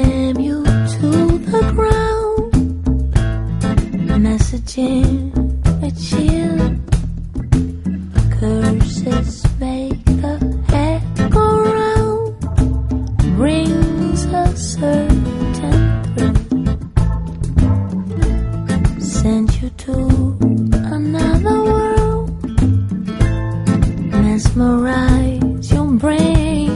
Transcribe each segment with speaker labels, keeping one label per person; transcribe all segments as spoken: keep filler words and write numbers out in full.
Speaker 1: slam you to the ground, messaging a chill. Curses make the head go round, brings a certain thrill. Send you to another world, mesmerize your brain.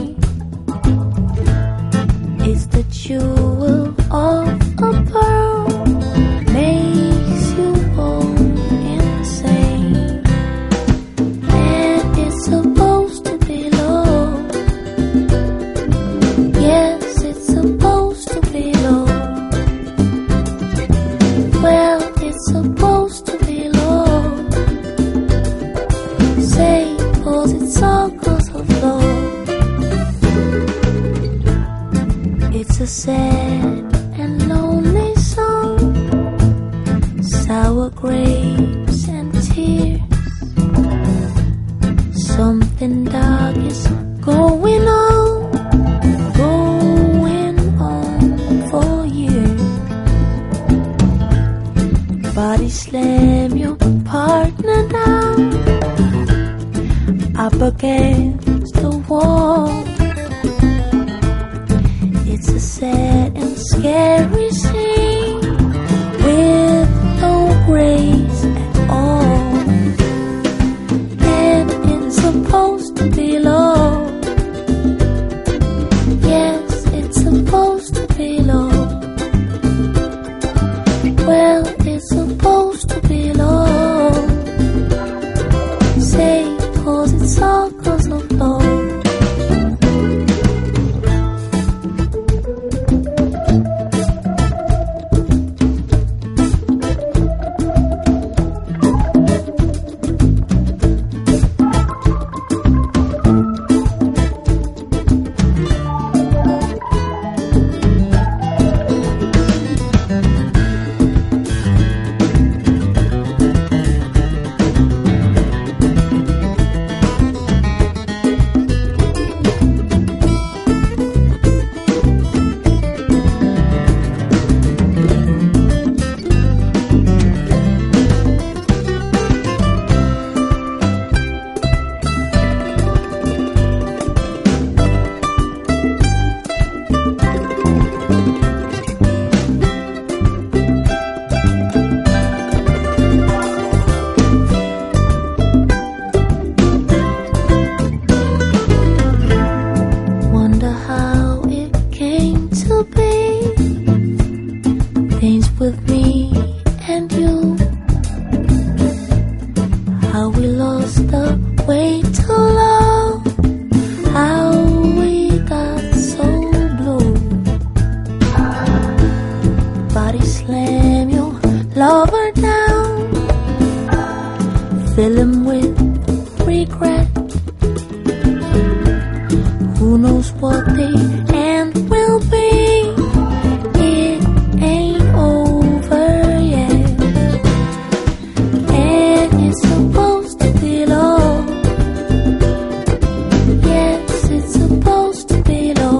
Speaker 1: It's the jewel of a pearl, makes you go insane. And it's supposed to be low. Yes, it's supposed to be low. Well, it's supposed to be low. Say, 'cause it's all 'cause of love. It's a sad and lonely song, sour grapes and tears. Something dark is going on, going on for years. Body slam your partner down, up against the wall. It's a sad and scary scene with no grace at all. And it's supposed to be low. Yes, it's supposed to be low. Well, it's supposed to be low. Say, 'cause it's all 'cause of love. With me and you, how we lost the way to love, how we got so blue. Body slam your lover down, fill him with regret. Who knows what the end will be? It ain't over yet. And it's supposed to be low. Yes, it's supposed to be low.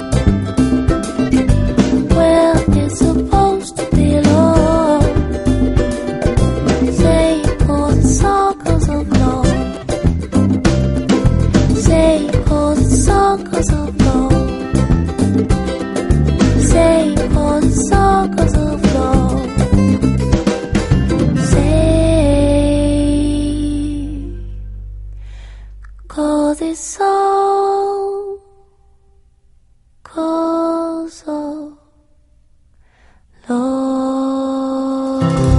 Speaker 1: Well, it's supposed to be low. Say, 'cause it's all 'cause of love. Say, 'cause it's all 'cause of love. Say, 'cause it's all 'cause of love. Say, 'cause it's all 'cause of love.